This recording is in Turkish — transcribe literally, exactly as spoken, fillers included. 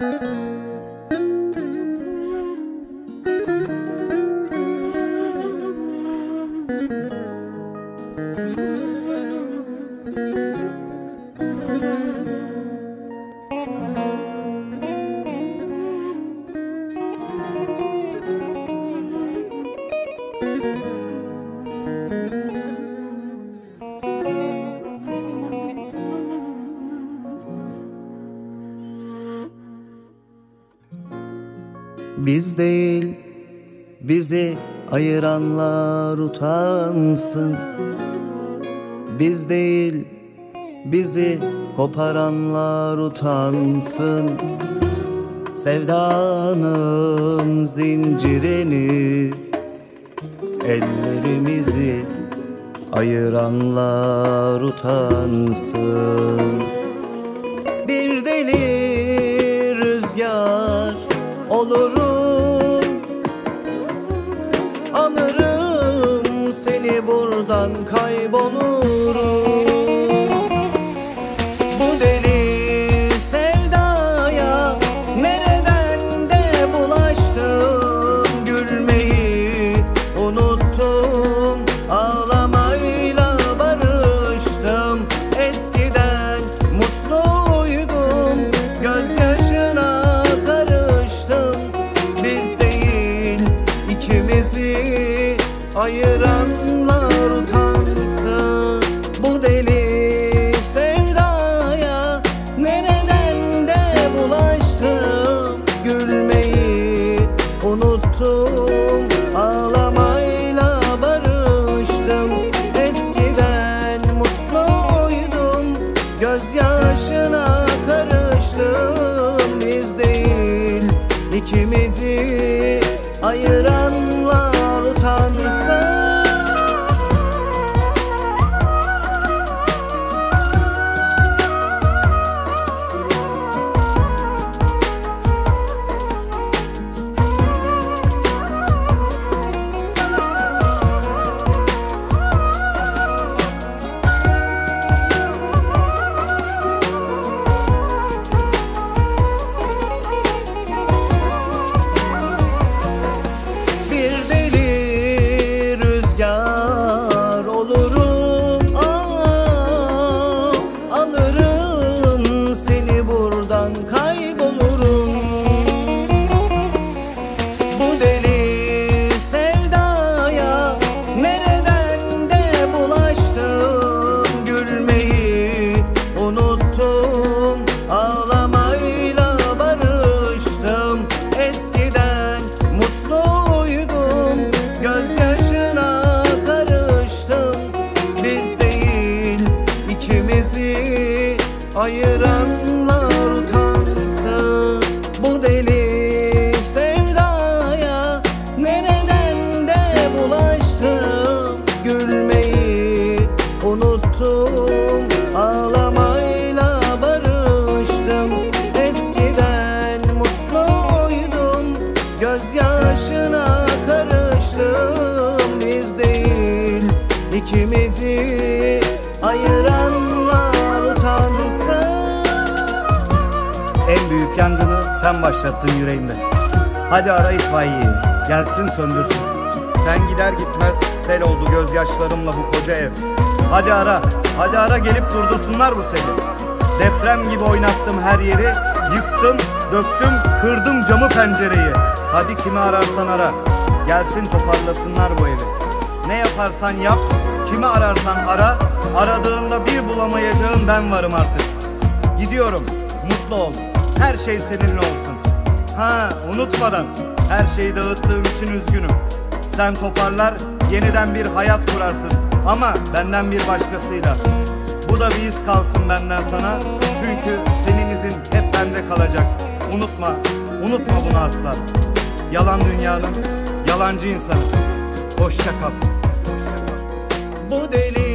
Biz değil, bizi ayıranlar utansın. Biz değil, bizi koparanlar utansın. Sevdanın zincirini, ellerimizi ayıranlar utansın. Bir deli rüzgar olurum, alırım seni buradan, kaybolurum. Bu deli sevdaya nereden de bulaştım, gülmeyi unuttum, ağlamayla barıştım. Eskiden mutluydum, gözyaşına ayıranlar utansın. Bu deli sevdaya nereden de bulaştım, gülmeyi unuttum, ağlamayla barıştım. Eskiden mutluydum, gözyaşına karıştım. Biz değil, ikimizi ayıranlar utansın. Ayıranlar utansın. Bu deli sevdaya nereden de bulaştım, gülmeyi unuttum, ağlamayla barıştım. Eskiden mutluydum, gözyaşına karıştım. Biz değil, ikimizi ayıranlar utansın. En büyük yangını sen başlattın yüreğimde. Hadi ara itfaiyeyi, gelsin söndürsün. Sen gider gitmez sel oldu gözyaşlarımla bu koca ev. Hadi ara, hadi ara gelip durdursunlar bu seli. Deprem gibi oynattım her yeri, yıktım, döktüm, kırdım camı pencereyi. Hadi kimi ararsan ara, gelsin toparlasınlar bu evi. Ne yaparsan yap, kimi ararsan ara, aradığında bir bulamayacağın ben varım artık. Gidiyorum, mutlu ol, her şey seninle olsun. Ha, unutmadan, her şeyi dağıttığım için üzgünüm. Sen toparlar, yeniden bir hayat kurarsın. Ama benden bir başkasıyla. Bu da bir iz kalsın benden sana. Çünkü senin izin hep bende kalacak. Unutma, unutma bunu asla. Yalan dünyanın, yalancı insanı. Hoşça kal. Bu deli